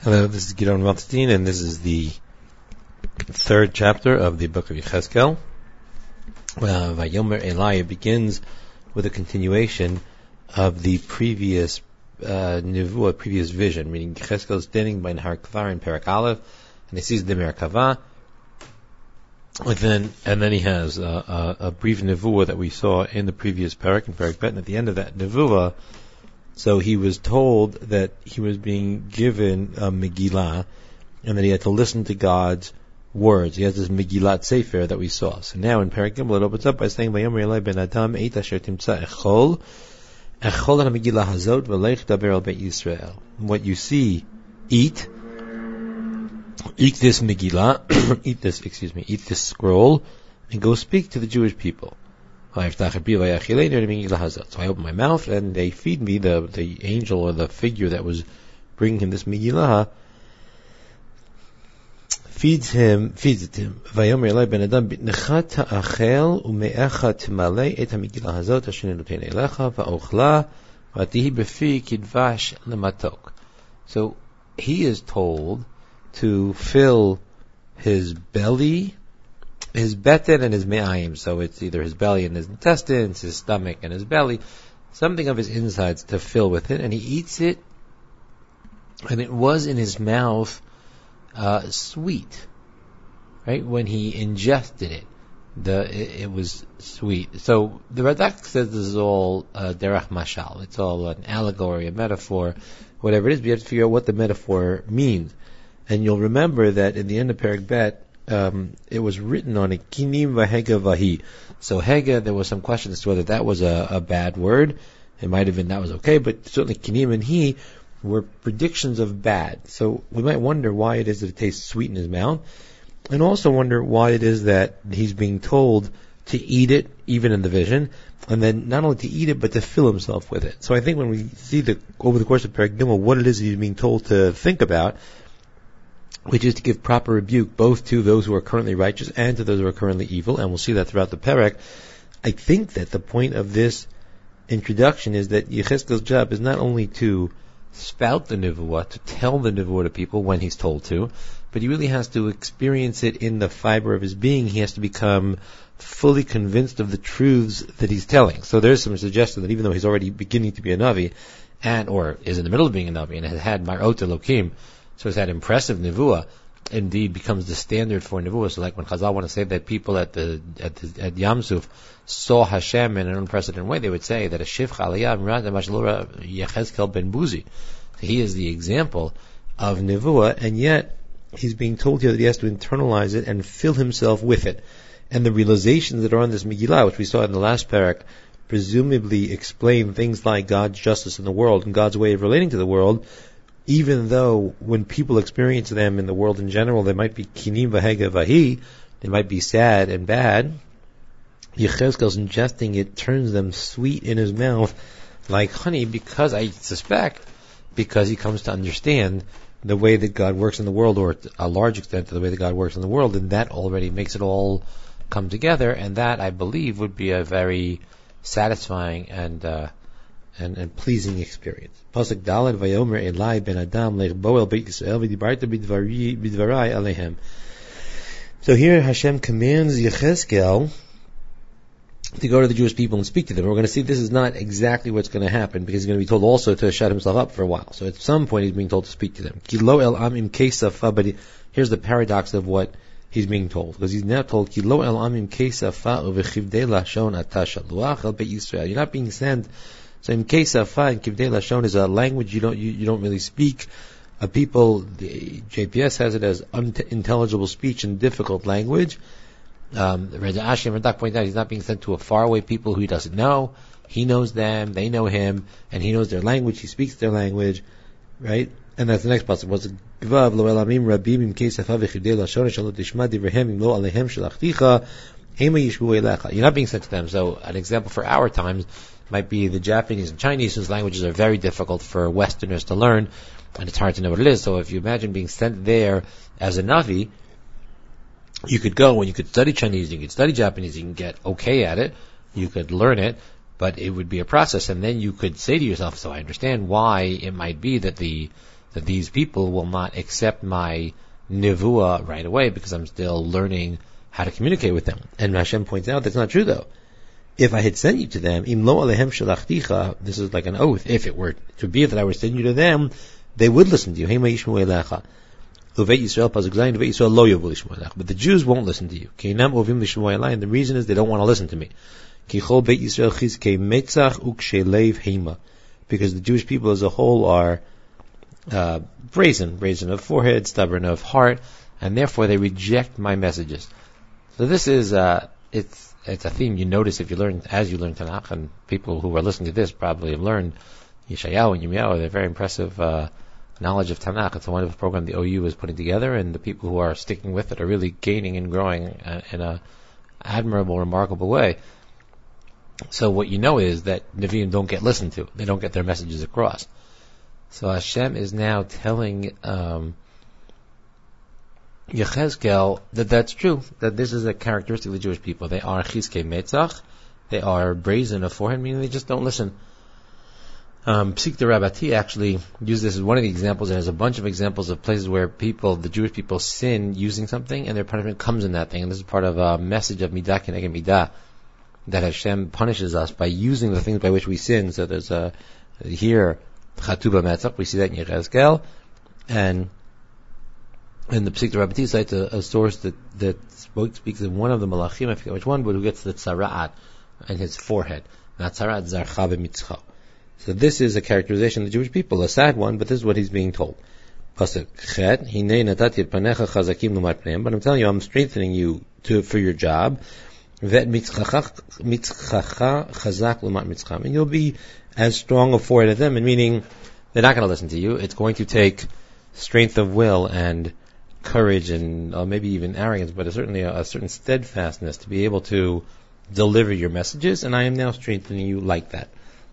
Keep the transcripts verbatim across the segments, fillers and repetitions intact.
Hello, this is Gideon Rothstein, and this is the third chapter of the book of Yechezkel. Uh, Vayomer Eli, it begins with a continuation of the previous uh, nevuah, previous vision, meaning Yechezkel is standing by Nahar Kvar in Perek Aleph, and he sees the Merkava, and then, and then he has uh, a, a brief nevuah that we saw in the previous Perek, in Perek Bet, and at the end of that nevuah, so he was told that he was being given a Megillah, and that he had to listen to God's words. He has this Megillat Sefer that we saw. So now in Perek Gimel it opens up by saying, "Vayomer Eli ben Adam eit asher timtza echol, echol al Megillah hazot v'leich daber al Beit Yisrael." What you see, eat, eat this Megillah, eat this, excuse me, eat this scroll, and go speak to the Jewish people. So I open my mouth and they feed me, the the angel or the figure that was bringing him this Megillah feeds him, feeds it to him. Vayomer Eli ben Adam bitnecha ta'achel u'me'echa t'malei et ha'Megillah hazot asher noten elecha va'ochla v'atihi befi kidvash lematok. So he is told to fill his belly, his beten and his me'ayim, so it's either his belly and his intestines, his stomach and his belly, something of his insides to fill with it, and he eats it, and it was in his mouth uh, sweet, right? When he ingested it, the it, it was sweet. So the Radak says this is all uh, derech mashal, it's all an allegory, a metaphor, whatever it is, but you have to figure out what the metaphor means. And you'll remember that in the end of Perek Bet, Um, it was written on a kinim v'hega vahi. So hega, there was some question as to whether that was a, a bad word. It might have been that was okay, but certainly kinim and he were predictions of bad. So we might wonder why it is that it tastes sweet in his mouth, and also wonder why it is that he's being told to eat it, even in the vision, and then not only to eat it, but to fill himself with it. So I think when we see the over the course of Perek Gimel what it is he's being told to think about, which is to give proper rebuke both to those who are currently righteous and to those who are currently evil, and we'll see that throughout the Perek. I think that the point of this introduction is that Yechezkel's job is not only to spout the nevuah, to tell the nevuah to people when he's told to, but he really has to experience it in the fiber of his being. He has to become fully convinced of the truths that he's telling. So there's some suggestion that even though he's already beginning to be a Navi, and or is in the middle of being a Navi, and has had Mar'ot Elokim, so it's that impressive nevuah, indeed becomes the standard for nevuah. So like when Chazal want to say that people at the at the, at Yam Suf saw Hashem in an unprecedented way, they would say that a Shivcha Aliyah Yechezkel ben Buzi. He is the example of nevuah, and yet he's being told here that he has to internalize it and fill himself with it. And the realizations that are on this Megillah, which we saw in the last parak, presumably explain things like God's justice in the world and God's way of relating to the world, even though when people experience them in the world in general, they might be kinim v'hega vahi, they might be sad and bad. Yechezkel's ingesting it turns them sweet in his mouth like honey, because I suspect, because he comes to understand the way that God works in the world, or to a large extent to the way that God works in the world, and that already makes it all come together, and that, I believe, would be a very satisfying and uh, And, and pleasing experience. Pasuk Daled Vayomer Eli ben Adam lech boel Beit Yisrael v'dibarta bidvarai alehem. So here Hashem commands Yechezkel to go to the Jewish people and speak to them. We're going to see this is not exactly what's going to happen, because he's going to be told also to shut himself up for a while. So at some point he's being told to speak to them. Kilo el am im kesafa, but here's the paradox of what he's being told, because he's now told Kilo el am im kesafa uvechivdei lashon ata shaluach el Beit Yisrael. You're not being sent. So in case of Fa and Kivdei Lashon is a language you don't you, you don't really speak. Uh, people, the J P S has it as unintelligible speech and difficult language. Um, Reza Ashim Radak pointed out he's not being sent to a faraway people who he doesn't know. He knows them, they know him, and he knows their language. He speaks their language, right? And that's the next passage. Was Gvav lo elamim rabim im case of Fa v'Kivdei Lashon shalot tishma divrehem im lo alehem shalachticha ema yishbu elecha. You're not being sent to them. So an example for our times might be the Japanese and Chinese, whose languages are very difficult for Westerners to learn, and it's hard to know what it is. So if you imagine being sent there as a Navi, you could go and you could study Chinese, you could study Japanese, you can get okay at it, you could learn it, but it would be a process, and then you could say to yourself, so I understand why it might be that the that these people will not accept my nevuah right away because I'm still learning how to communicate with them. And Hashem points out that's not true though. If I had sent you to them, im lo alehem shalachticha, this is like an oath, if it were to be that I were sending you to them, they would listen to you. Hema yishmu elecha. Uvei Yisrael pasuk zayin, uvei Yisrael lo yavu lishmu elecha. But the Jews won't listen to you. Ki inam ovim lishmu elai, and the reason is they don't want to listen to me. Ki chol beit Yisrael chizkei metzach ukshelev hema. Because the Jewish people as a whole are uh, brazen, brazen of forehead, stubborn of heart, and therefore they reject my messages. So this is, uh, it's, it's a theme you notice if you learn, as you learn Tanakh, and people who are listening to this probably have learned Yeshayahu and Yirmiyahu. They're very impressive, uh, knowledge of Tanakh. It's a wonderful program the O U is putting together, and the people who are sticking with it are really gaining and growing uh, in a admirable, remarkable way. So what you know is that Nevi'im don't get listened to. They don't get their messages across. So Hashem is now telling um, Yechezkel that that's true, that this is a characteristic of the Jewish people. They are chizkei metzach, they are brazen of forehead, meaning they just don't listen. Um, Psikta Rabbati actually used this as one of the examples, and there's a bunch of examples of places where people, the Jewish people, sin using something, and their punishment comes in that thing. And this is part of a message of Midah Keneged Midah, that Hashem punishes us by using the things by which we sin. So there's a, here, Chatuba Metzach, we see that in Yechezkel, and in the Psikta Rabbati cites a, a source that, that spoke, speaks of one of the Malachim, I forget which one, but who gets the Tzara'at in his forehead. Not Tzara'at, Zarcha B'mitzcha. So this is a characterization of the Jewish people, a sad one, but this is what he's being told. Pasuk Chet, Hinei natati et panecha chazakim l'mat pneim, but I'm telling you, I'm strengthening you to, for your job. Vet mitzchacha chazak l'mat mitzcham, and you'll be as strong a forehead as them, and meaning they're not going to listen to you. It's going to take strength of will and courage and uh, maybe even arrogance, but certainly a, a certain steadfastness to be able to deliver your messages, and I am now strengthening you like that.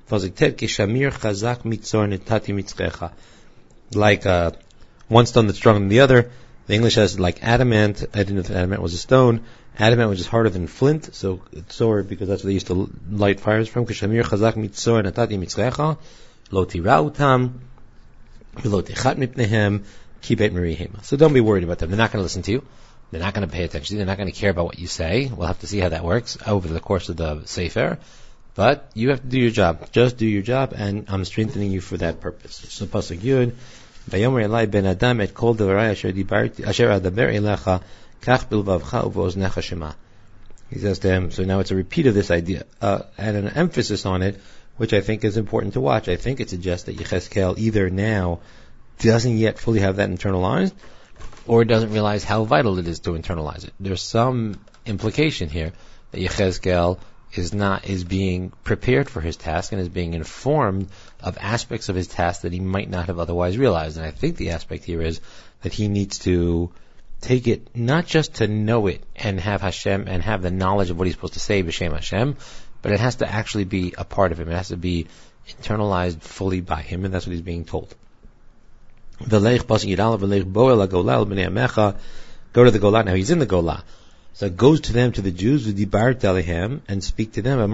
Like uh, one stone that's stronger than the other. The English has like adamant. I didn't know that adamant was a stone. Adamant was just harder than flint, so it's sword because that's what they used to light fires from. Kishamir chazak mitzor natati mitzrecha lo tirautam lo techat mipnehem kibet merihim. So don't be worried about them. They're not going to listen to you. They're not going to pay attention to you. They're not going to care about what you say. We'll have to see how that works over the course of the Sefer. But you have to do your job. Just do your job, and I'm strengthening you for that purpose. So Pasuk Yud, Vayomer Elai ben Adam et kol devarai asher dibarti asher adaber elecha kach bilvavcha uvooznecha shema. He says to him, so now it's a repeat of this idea, uh, and an emphasis on it, which I think is important to watch. I think it suggests that Yechezkel either now doesn't yet fully have that internalized, or doesn't realize how vital it is to internalize it. There's some implication here that Yechezkel is not, is being prepared for his task and is being informed of aspects of his task that he might not have otherwise realized. And I think the aspect here is that he needs to take it, not just to know it and have Hashem and have the knowledge of what he's supposed to say, B'Shem Hashem, but it has to actually be a part of him. It has to be internalized fully by him, and that's what he's being told. Go to the Golah. Now he's in the Golah. So it goes to them, to the Jews, and speak to them,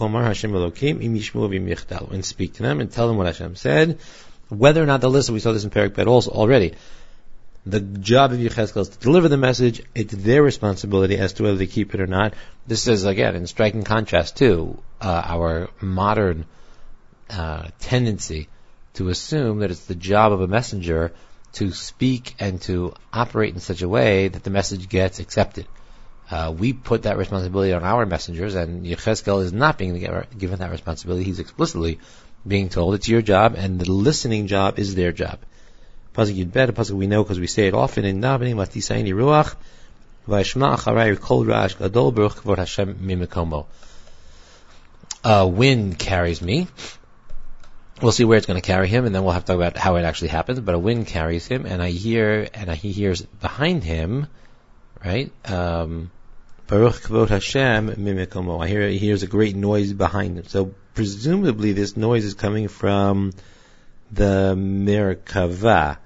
and speak to them and tell them what Hashem said. Whether or not they'll listen, we saw this in Perek Bet also already. The job of Yechezkel is to deliver the message. It's their responsibility as to whether they keep it or not. This is, again, in striking contrast to uh, our modern uh, tendency to assume that it's the job of a messenger to speak and to operate in such a way that the message gets accepted. Uh, we put that responsibility on our messengers, and Yechezkel is not being given that responsibility. He's explicitly being told it's your job, and the listening job is their job. Pasuk Yud Bet, a pasuk we know because we say it often in Davening, Matisayni Ruach, Vayishma Acharei Kol Rash Gadol Baruch Kvod Hashem Mimikomo. A wind carries me. We'll see where it's going to carry him, and then we'll have to talk about how it actually happens. But a wind carries him, and I hear, and he hears behind him, right? Um, Baruch Kvod Hashem Mimikomo. I hear he hears a great noise behind him. So presumably this noise is coming from the Merkava.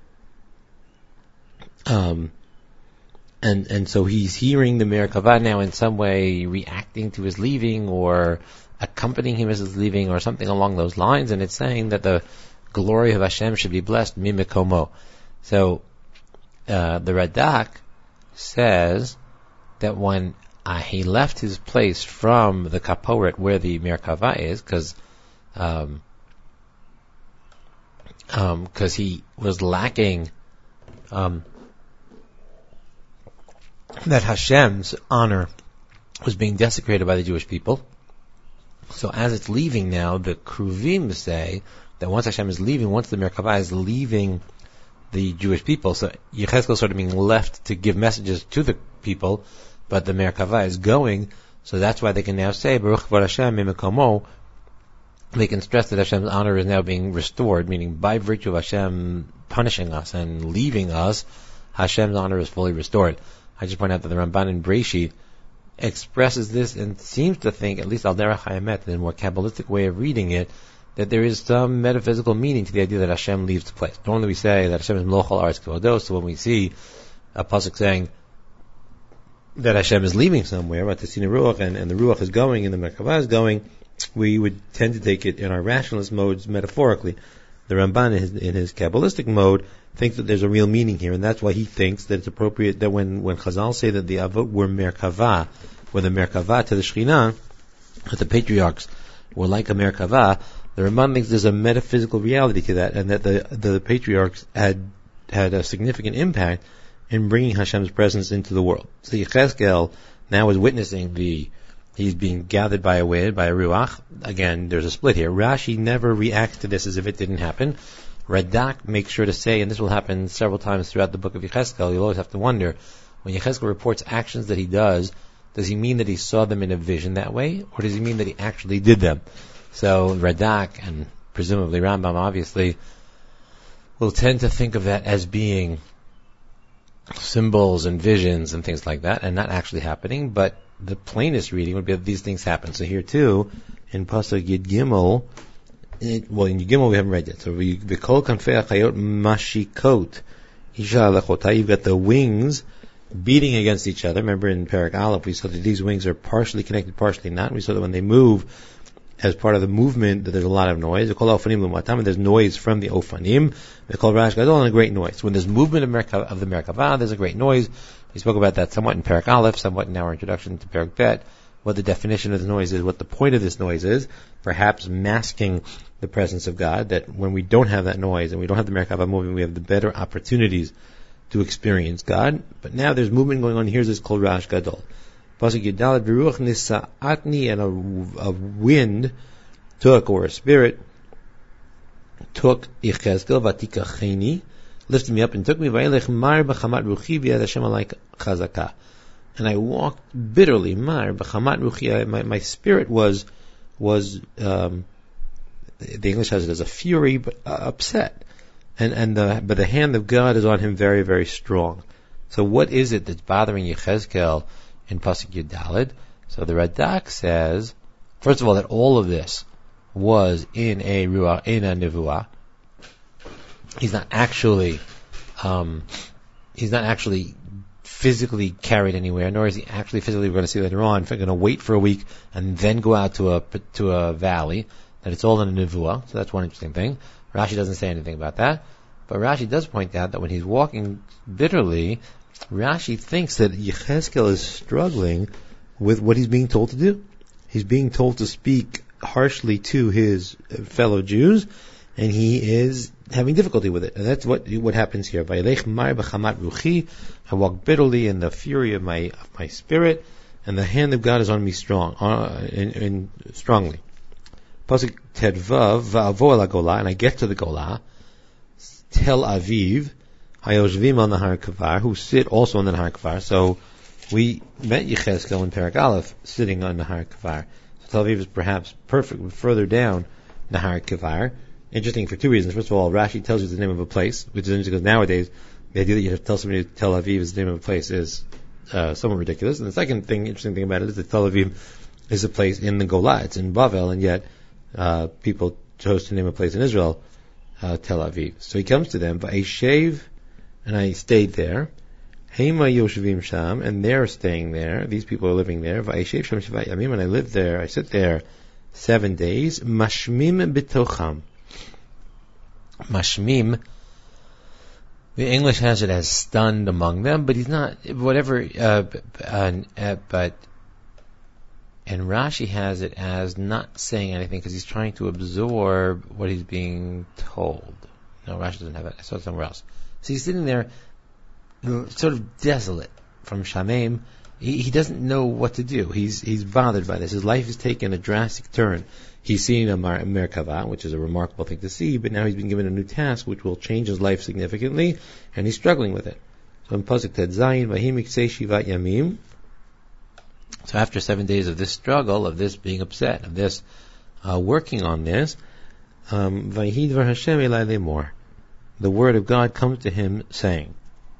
Um, and and so he's hearing the Merkava now in some way reacting to his leaving or accompanying him as he's leaving or something along those lines, and it's saying that the glory of Hashem should be blessed, mimikomo. So, uh, the Radak says that when uh, he left his place from the Kaporet where the Merkava is, because um, um, cause he was lacking um, that Hashem's honor was being desecrated by the Jewish people. So as it's leaving now, the Kruvim say that once Hashem is leaving, once the Merkava is leaving the Jewish people, so Yechezkel is sort of being left to give messages to the people, but the Merkava is going, so that's why they can now say, Baruch Kavod Hashem Mimekomo. They can stress that Hashem's honor is now being restored, meaning by virtue of Hashem punishing us and leaving us, Hashem's honor is fully restored. I just point out that the Ramban in Breshit expresses this and seems to think, at least al derech haemet, in a more Kabbalistic way of reading it, that there is some metaphysical meaning to the idea that Hashem leaves the place. Normally we say that Hashem is Mloch al Aretz Kvodo, so when we see a pasuk saying that Hashem is leaving somewhere, but the Sina Ruach and, and the Ruach is going and the Merkava is going, we would tend to take it in our rationalist modes metaphorically. The Ramban in his, in his Kabbalistic mode thinks that there's a real meaning here, and that's why he thinks that it's appropriate that when, when Chazal say that the Avot were Merkava, were the Merkava to the Shekhinah, that the patriarchs were like a Merkava, the Ramban thinks there's a metaphysical reality to that, and that the the patriarchs had had a significant impact in bringing Hashem's presence into the world. So Yechezkel now is witnessing the, he's being gathered by a wind, by a ruach. Again, there's a split here. Rashi never reacts to this as if it didn't happen. Radak makes sure to say, and this will happen several times throughout the book of Yechezkel, you'll always have to wonder, when Yechezkel reports actions that he does, does he mean that he saw them in a vision that way, or does he mean that he actually did them? So Radak, and presumably Rambam obviously, will tend to think of that as being symbols and visions and things like that, and not actually happening, but the plainest reading would be that these things happen. So here too, in Pasuk Yud Gimel, it, well in Yud Gimel we haven't read yet, so we, the Kol Kanfei HaChayot Mashikot, Isha Alechotah, you've got the wings beating against each other. Remember in Perek Aleph we saw that these wings are partially connected, partially not. We saw that when they move, as part of the movement, that there's a lot of noise. They call ofanim l'matam, and there's noise from the ofanim. They call rash gadol, and a great noise. When there's movement of, Merka, of the Merkava, there's a great noise. We spoke about that somewhat in Perek Aleph, somewhat in our introduction to Perek Bet, what the definition of the noise is, what the point of this noise is, perhaps masking the presence of God, that when we don't have that noise, and we don't have the Merkava moving, we have the better opportunities to experience God. But now there's movement going on. Here's this called rash gadol. Pasuk Yudalad Beruach Nisa'atni, and a, a wind took, or a spirit took Yechezkel Vatikacheni, lifted me up and took me Vayelech Mar B'chamat Ruchi V'yad Hashem Alayk Chazaka, and I walked bitterly. Mar B'chamat Ruchi, my, my spirit was was um, the English has it as a fury, but uh, upset, and and the, but the hand of God is on him very very strong. So what is it that's bothering Yechezkel in Pasuk Yudalad? So the Radak says, first of all, that all of this was in a ruach, in a nevuah. He's not actually, um, he's not actually physically carried anywhere, nor is he actually physically, we're going to see later on, going to wait for a week and then go out to a to a valley. That it's all in a nevuah. So that's one interesting thing. Rashi doesn't say anything about that, but Rashi does point out that when he's walking bitterly, Rashi thinks that Yechezkel is struggling with what he's being told to do. He's being told to speak harshly to his fellow Jews, and he is having difficulty with it. And that's what what happens here. Vayelech mar b'chamat ruchi, I walk bitterly in the fury of my of my spirit, and the hand of God is on me strong, uh, in, in strongly. Pasuk Tedvav va'avo el haGolah, and I get to the Golah, Tel Aviv, Hayoshvim on the Har Kavar, who sit also on the Har Kavar. So we met Yechezkel in Perek Aleph sitting on the Har Kavar. So Tel Aviv is perhaps perfect, but further down the Har Kavar. Interesting for two reasons. First of all, Rashi tells you the name of a place, which is interesting because nowadays the idea that you have to tell somebody Tel Aviv is the name of a place is uh, somewhat ridiculous. And the second thing, interesting thing about it, is that Tel Aviv is a place in the Golah. It's in Bavel, and yet uh, people chose to name a place in Israel uh, Tel Aviv. So he comes to them, Va'eshev, and I stayed there. Heima Yoshevim Sham, and they're staying there. These people are living there. Va'eshev Sham Shvat Yamim, and I lived there. I sit there seven days. Mashmim b'tocham. mashmim. The English has it as stunned among them, but he's not, whatever, uh, uh, uh, but, and Rashi has it as not saying anything because he's trying to absorb what he's being told. No, Rashi doesn't have it. I saw it somewhere else. So he's sitting there, sort of desolate from Shamim. He, he doesn't know what to do. He's he's bothered by this. His life has taken a drastic turn. He's seen a Mer- Merkava, which is a remarkable thing to see, but now he's been given a new task which will change his life significantly, and he's struggling with it. So in Pasuk Ted Zayin, Vahim Iksei Shivat Yamim. So after seven days of this struggle, of this being upset, of this uh, working on this, um, Vayhidvar Hashem Elai Lemor. The word of God comes to him saying,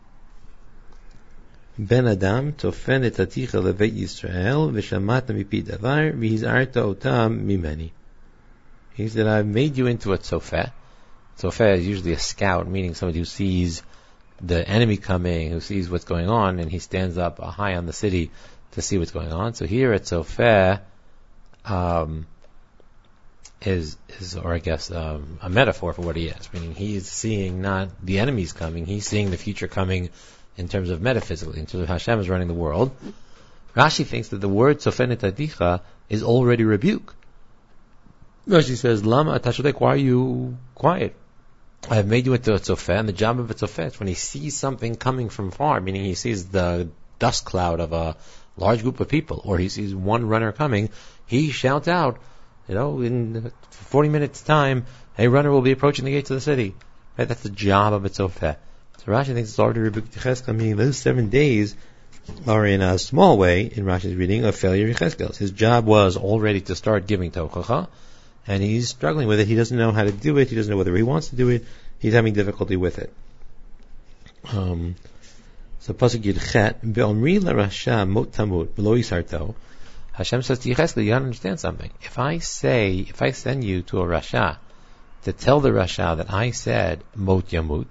Ben Adam tofen et aticha levet Yisrael v'shamata mipi davar v'hizarta otam mimeni. He said, I've made you into a tzofeh. Tzofeh is usually a scout, meaning somebody who sees the enemy coming, who sees what's going on, and he stands up high on the city to see what's going on. So here at tzofeh um, is, is, or I guess, um, a metaphor for what he is, meaning he's seeing not the enemies coming, he's seeing the future coming in terms of metaphysically, in terms of Hashem is running the world. Rashi thinks that the word Tzofeh Netadicha is already rebuke. Rashi says, Lama Atashadek, why are you quiet? I have made you into a Tzofeh, and the job of a Tzofeh is when he sees something coming from far, meaning he sees the dust cloud of a large group of people, or he sees one runner coming, he shouts out, you know, in forty minutes time, a runner will be approaching the gates of the city. Right? That's the job of a Tzofeh. So Rashi thinks it's already rebuked Yechezkel, meaning those seven days are in a small way, in Rashi's reading, a failure of Yechezkel's. His job was already to start giving Tochacha, and he's struggling with it. He doesn't know how to do it. He doesn't know whether he wants to do it. He's having difficulty with it. Um, so Pasuk Yud-Chet, Be'omri l'Rasha mot tamut v'lo yisarto. Hashem says to Yechezkel, you gotta understand something. If I say, if I send you to a Rasha to tell the Rasha that I said mot yamut,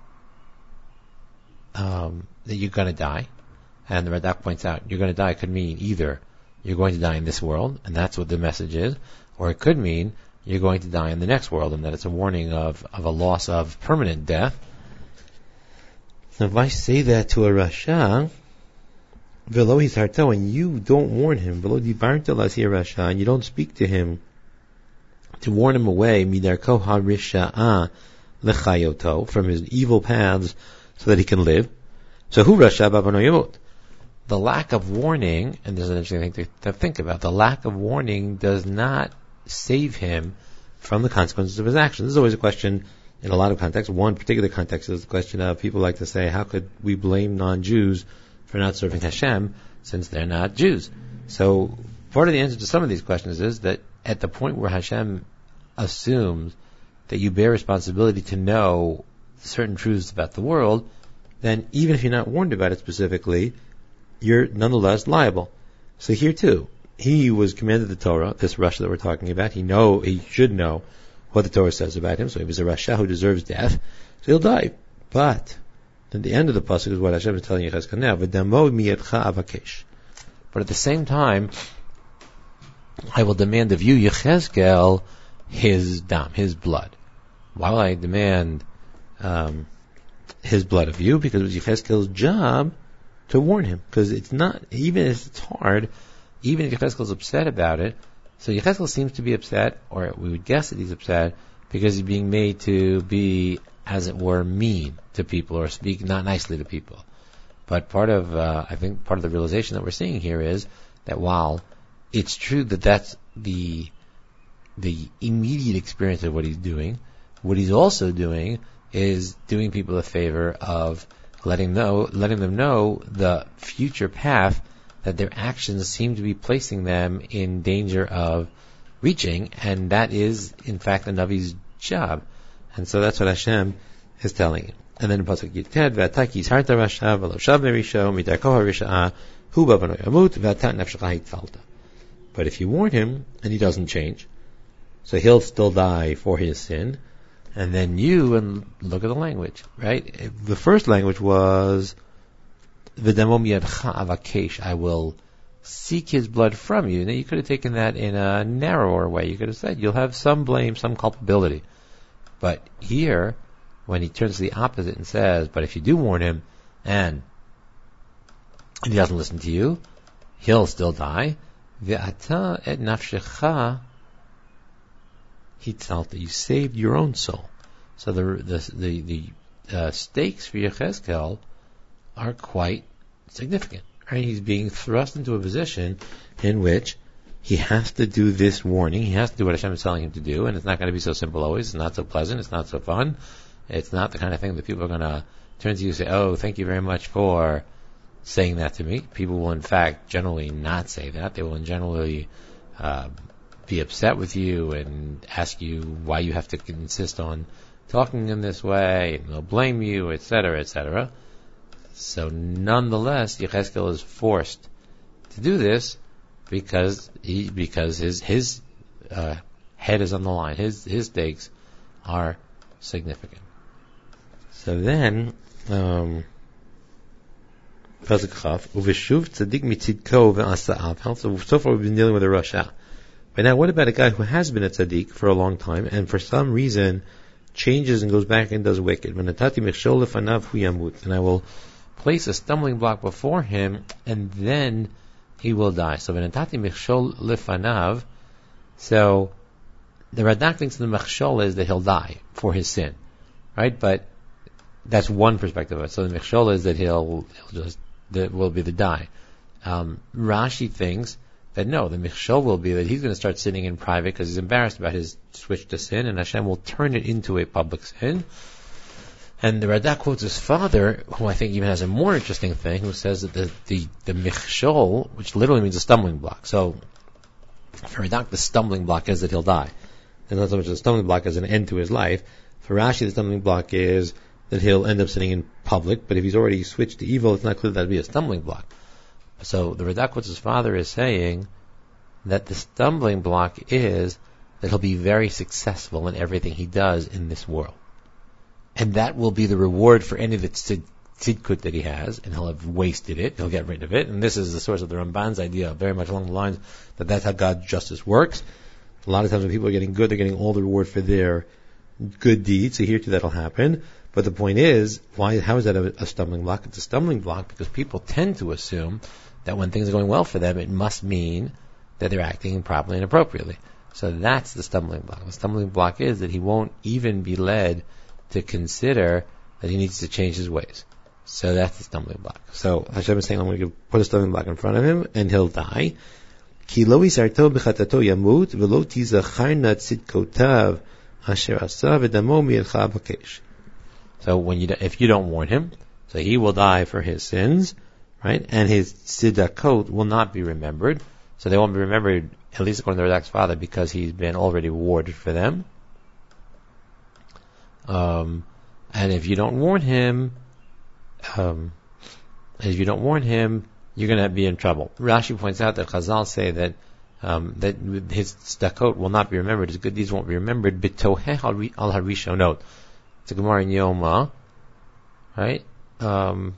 Um, that you're going to die, and the Radak points out you're going to die could mean either you're going to die in this world, and that's what the message is, or it could mean you're going to die in the next world, and that it's a warning of, of a loss of permanent death. Now, if I say that to a Rasha, velo hisarto, and you don't warn him, velo dibarta lasi Rasha, and you don't speak to him to warn him away, midarko harisha'a lechayoto, from his evil paths, so that he can live. So who Rasha Babano Yamut? The lack of warning, and there's an interesting thing to, to think about, the lack of warning does not save him from the consequences of his actions. This is always a question in a lot of contexts. One particular context is the question of people like to say, how could we blame non-Jews for not serving Hashem since they're not Jews? So part of the answer to some of these questions is that at the point where Hashem assumes that you bear responsibility to know certain truths about the world, then even if you're not warned about it specifically, you're nonetheless liable. So here too, he was commanded the Torah, this Rasha that we're talking about. He know he should know what the Torah says about him. So he was a Rasha who deserves death, so he'll die. But at the end of the pasuk is what Hashem is telling Yechezkel now. V'damo miyadcha avakesh. But at the same time, I will demand of you, Yechezkel, his dam, his blood. Why will I demand Um, his blood of you? Because it was Yechezkel's job to warn him. Because it's not, even if it's hard, even if Yechezkel's upset about it, so Yechezkel seems to be upset, or we would guess that he's upset, because he's being made to be, as it were, mean to people, or speak not nicely to people. But part of, uh, I think part of the realization that we're seeing here is that while it's true that that's the, the immediate experience of what he's doing, what he's also doing is doing people a favor of letting know, letting them know the future path that their actions seem to be placing them in danger of reaching, and that is, in fact, the Navi's job. And so that's what Hashem is telling him. And then in Pasuk Yited, V'ataki yisharta Rasha v'lo shav merisho midarko harisha'a hu bavano yamut v'atat nefshecha hitfalta. But if you warn him and he doesn't change, so he'll still die for his sin. And then you, and look at the language, right? The first language was, V'damo miyadcha avakesh, I will seek his blood from you. Now you could have taken that in a narrower way. You could have said, you'll have some blame, some culpability. But here, when he turns to the opposite and says, but if you do warn him, and he doesn't listen to you, he'll still die. Ve'ata et nafshecha hitzalta. You saved your own soul. So the the the, the uh, stakes for Yechezkel are quite significant. Right? He's being thrust into a position in which he has to do this warning. He has to do what Hashem is telling him to do, and it's not going to be so simple always. It's not so pleasant. It's not so fun. It's not the kind of thing that people are going to turn to you and say, oh, thank you very much for saying that to me. People will, in fact, generally not say that. They will generally uh, be upset with you and ask you why you have to insist on talking in this way, and they'll blame you, et cetera, et cetera. So nonetheless, Yechezkel is forced to do this because he because his his uh, head is on the line. His his stakes are significant. So then, um, so far we've been dealing with a rasha. But now, what about a guy who has been a tzaddik for a long time and for some reason changes and goes back and does wicked? And I will place a stumbling block before him, and then he will die. So v'natati michshol lefanav. So the Radak thinks the mechshol is that he'll die for his sin, right? But that's one perspective of it. So the mechshol is that he'll, he'll just that will be the die. Um, Rashi thinks that no, the mechshol will be that he's going to start sinning in private because he's embarrassed about his switch to sin, and Hashem will turn it into a public sin. And the Radak quotes his father, who I think even has a more interesting thing, who says that the the, the michshol, which literally means a stumbling block. So for Radak, the stumbling block is that he'll die. And not so much the stumbling block as an end to his life. For Rashi, the stumbling block is that he'll end up sinning in public, but if he's already switched to evil, it's not clear that would be a stumbling block. So the Radak quotes his father is saying that the stumbling block is that he'll be very successful in everything he does in this world. And that will be the reward for any of the tzid, tzidkut that he has, and he'll have wasted it, he'll get rid of it. And this is the source of the Ramban's idea, very much along the lines that that's how God's justice works. A lot of times when people are getting good, they're getting all the reward for their good deeds, so here too that'll happen. But the point is, why? How is that a, a stumbling block? It's a stumbling block because people tend to assume that when things are going well for them, it must mean that they're acting properly and appropriately. So that's the stumbling block. The stumbling block is that he won't even be led to consider that he needs to change his ways. So that's the stumbling block. So Hashem is saying, I'm going to put a stumbling block in front of him, and he'll die. Ki lo yisarto b'chatato yamut, v'lo tizacharna tzidkotav asher asa v'damo mi'elcha b'kesh. So when you, if you don't warn him, so he will die for his sins, right? And his tzedakot will not be remembered. So they won't be remembered, at least according to the Radak's father, because he's been already rewarded for them. Um, and if you don't warn him, um, if you don't warn him, you're going to be in trouble. Rashi points out that Chazal say that um, that his tzedakot will not be remembered, his good deeds won't be remembered. B'toheh al harishonot. It's a Gemara in Yoma, right? Um,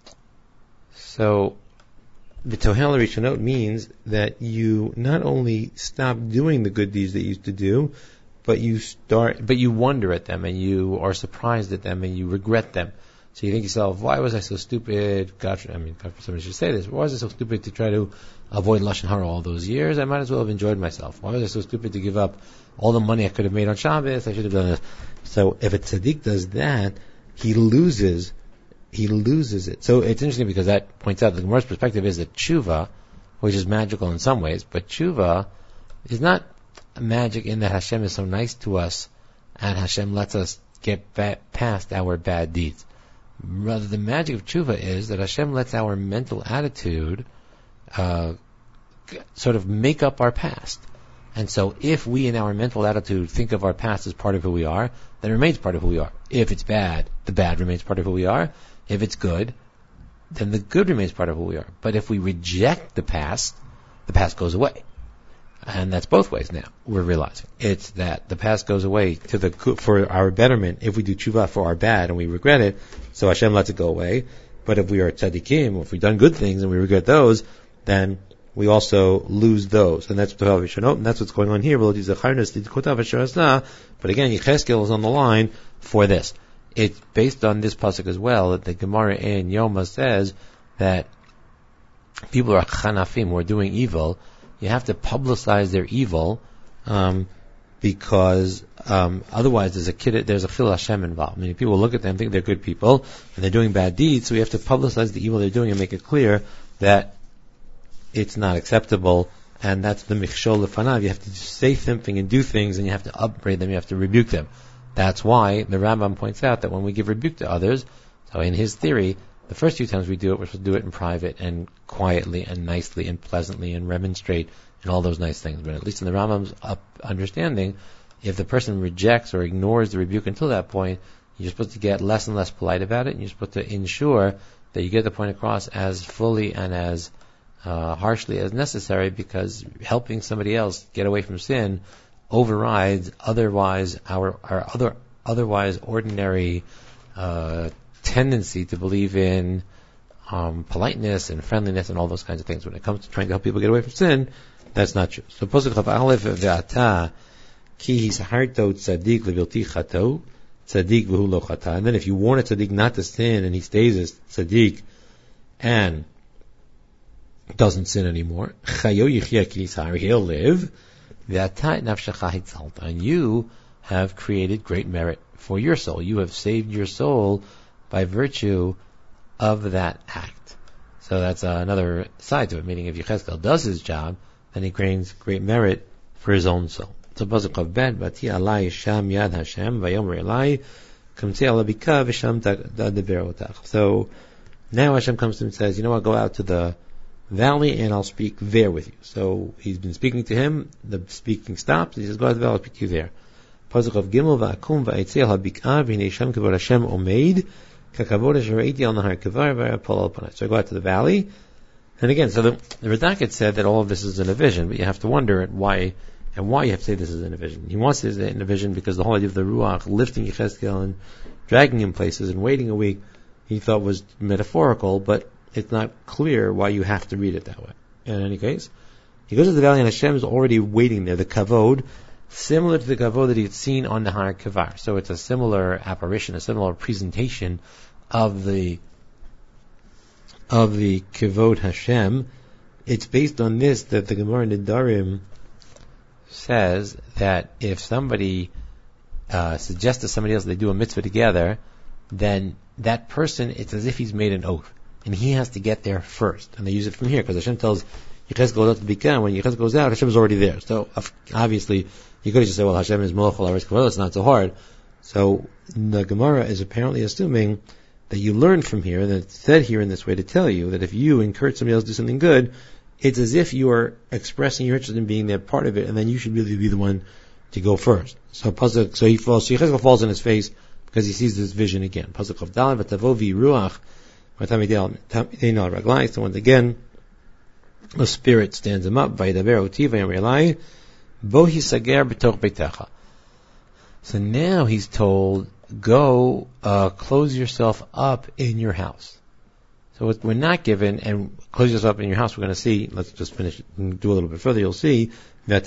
so b'toheh al harishonot means that you not only stop doing the good deeds that you used to do, but you start, but you wonder at them, and you are surprised at them, and you regret them. So you think to yourself, why was I so stupid? God, I mean, God, somebody should say this. Why was I so stupid to try to avoid Lashon Hara all those years? I might as well have enjoyed myself. Why was I so stupid to give up all the money I could have made on Shabbos? I should have done this. So if a tzaddik does that, he loses, he loses it. So it's interesting because that points out that the Gemara's perspective is that tshuva, which is magical in some ways, but tshuva is not magic in that Hashem is so nice to us and Hashem lets us get ba- past our bad deeds. Rather, the magic of tshuva is that Hashem lets our mental attitude uh, sort of make up our past. And so if we in our mental attitude think of our past as part of who we are, then it remains part of who we are. If it's bad, the bad remains part of who we are. If it's good, then the good remains part of who we are. But if we reject the past, the past goes away. And that's both ways now, we're realizing. It's that the past goes away to the for our betterment if we do tshuva for our bad and we regret it, so Hashem lets it go away. But if we are tzaddikim, if we've done good things and we regret those, then we also lose those. And that's what and that's what's going on here. But again, Yechezkel is on the line for this. It's based on this pasuk as well, that the Gemara in Yoma says that people are chanafim, who are doing evil. You have to publicize their evil, um, because um, otherwise there's a kid, there's a chil Hashem involved. I mean, people look at them, think they're good people, and they're doing bad deeds. So we have to publicize the evil they're doing and make it clear that it's not acceptable. And that's the michshol lefanav. You have to say something and do things, and you have to upbraid them. You have to rebuke them. That's why the Rambam points out that when we give rebuke to others, so in his theory, the first few times we do it, we're supposed to do it in private and quietly and nicely and pleasantly and remonstrate and all those nice things. But at least in the Rambam's up understanding, if the person rejects or ignores the rebuke until that point, you're supposed to get less and less polite about it, and you're supposed to ensure that you get the point across as fully and as uh, harshly as necessary, because helping somebody else get away from sin overrides otherwise our our other otherwise ordinary uh, tendency to believe in um, politeness and friendliness and all those kinds of things. When it comes to trying to help people get away from sin, that's not true. So pasuk chav aleph ve'ata ki hisharto tzadik levilti chato tzadik v'hu lo chata. And then if you warn a tzadik not to sin and he stays as tzadik and doesn't sin anymore, chayo yichya ki yishar, he'll live. And you have created great merit for your soul. You have saved your soul by virtue of that act. So that's uh, another side to it, meaning if Yechezkel does his job, then he gains great merit for his own soul. So pasuk of bet, Bati alai sham yad Hashem, vayomer elai, kamtei alabika v'sham dadeber otach. So now Hashem comes to him and says, you know what, go out to the valley and I'll speak there with you. So he's been speaking to him, the speaking stops, he says, go out to the valley, I'll speak to you there. Pasuk of Gimel, va'akum va'etzel habik'ah v'hinei sham kavod Hashem omeid kakavod asher re'iti al nahar kavar v'apol al panai. So I go out to the valley, and again, so the, the Radak had said that all of this is in a vision, but you have to wonder at why, and why you have to say this is in a vision. He wants it in a vision because the whole idea of the Ruach lifting Yechezkel and dragging him places and waiting a week, he thought was metaphorical, but it's not clear why you have to read it that way. In any case, he goes to the valley and Hashem is already waiting there. The kavod, similar to the kavod that he had seen on Nahar Kavar. So it's a similar apparition, a similar presentation of the of the kavod Hashem. It's based on this that the Gemara Nedarim says that if somebody uh, suggests to somebody else they do a mitzvah together, then that person, it's as if he's made an oath. And he has to get there first. And they use it from here, because Hashem tells Yechezkel out to become, when Yechezkel goes out, Hashem is already there. So, obviously, you could just say, well, Hashem is Melech Haaretz Kavod, it's not so hard. So, the Gemara is apparently assuming that you learn from here, and it's said here in this way to tell you that if you encourage somebody else to do something good, it's as if you are expressing your interest in being there part of it, and then you should really be the one to go first. So, Pasuk, so he falls, so Yechezkel falls on his face, because he sees this vision again. Pasuk of Dalet, v'tavovi ruach, so once again, the Spirit stands him up. So now he's told, go uh, close yourself up in your house. So we're not given, and close yourself up in your house, we're going to see, let's just finish and do a little bit further, you'll see, right?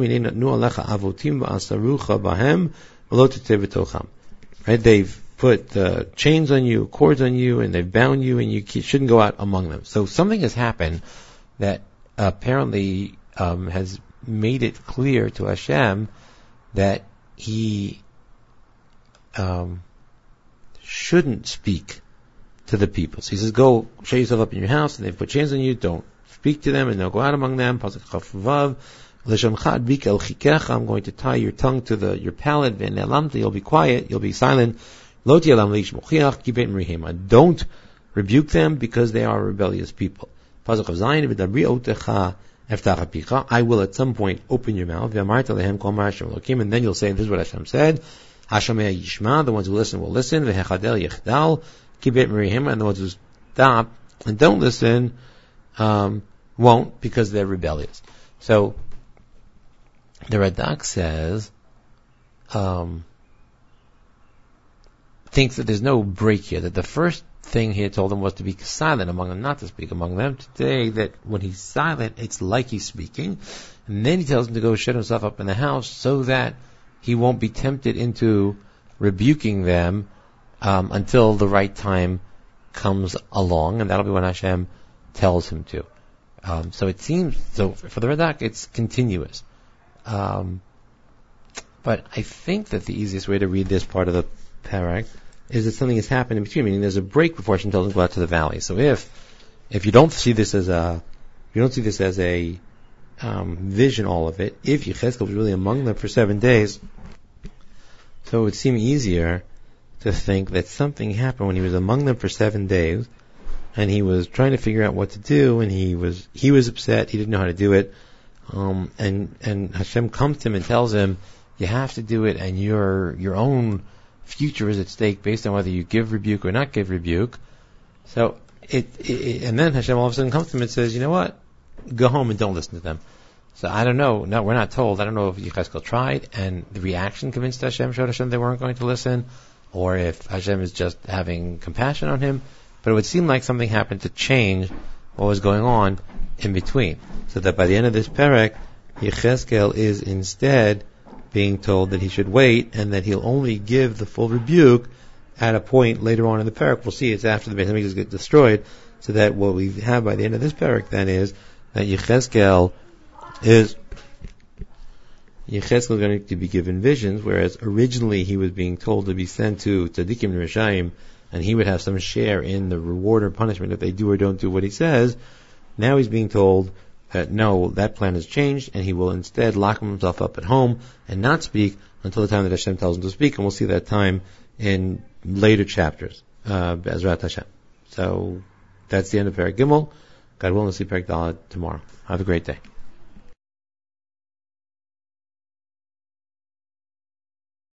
They've put uh, chains on you, cords on you, and they've bound you, and you shouldn't go out among them. So something has happened that apparently um, has made it clear to Hashem that he um, shouldn't speak to the people. So he says, go shut yourself up in your house, and they've put chains on you, don't speak to them, and don't go out among them. I'm going to tie your tongue to the your palate, you'll be quiet, you'll be silent. Don't rebuke them because they are rebellious people. I will at some point open your mouth, and then you'll say, this is what Hashem said. The ones who listen will listen, and the ones who stop and don't listen um, won't, because they're rebellious. So the Radak says, um, thinks that there's no break here, that the first thing he had told them was to be silent among them, not to speak among them. Today, that when he's silent, it's like he's speaking. And then he tells them to go shut himself up in the house so that he won't be tempted into rebuking them um, until the right time comes along, and that'll be when Hashem tells him to. Um, so it seems, so for the Radak, it's continuous. Um, but I think that the easiest way to read this part of the parak is that something has happened in between, meaning there's a break before Hashem tells him to go out to the valley. So if if you don't see this as a you don't see this as a um, vision, all of it, if Yechezkel was really among them for seven days, so it would seem easier to think that something happened when he was among them for seven days, and he was trying to figure out what to do, and he was he was upset, he didn't know how to do it, um, and and Hashem comes to him and tells him, you have to do it, and your your own future is at stake based on whether you give rebuke or not give rebuke. So it, it and then Hashem all of a sudden comes to him and says, you know what, go home and don't listen to them. So I don't know, no, we're not told, I don't know if Yechezkel tried and the reaction convinced Hashem, showed Hashem they weren't going to listen, or if Hashem is just having compassion on him, but it would seem like something happened to change what was going on in between. So that by the end of this parak, Yechezkel is instead being told that he should wait, and that he'll only give the full rebuke at a point later on in the parak. We'll see it's after the Beit HaMikdash gets destroyed, so that what we have by the end of this parak then is that Yechezkel is Yechezkel is going to be given visions, whereas originally he was being told to be sent to Tzadikim and Rishaim, and he would have some share in the reward or punishment if they do or don't do what he says. Now he's being told that no, that plan has changed, and he will instead lock himself up at home and not speak until the time that Hashem tells him to speak, and we'll see that time in later chapters, uh, Be'ezrat Hashem. So that's the end of Perek Gimel. God willing, we'll see Perek Dalet tomorrow. Have a great day.